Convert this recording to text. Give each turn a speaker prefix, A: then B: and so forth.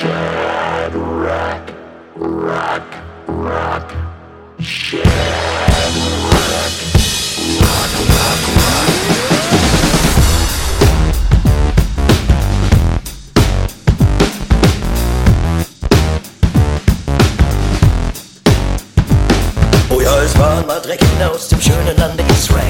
A: Es war mal Dreck hinaus dem schönen Lande Israel.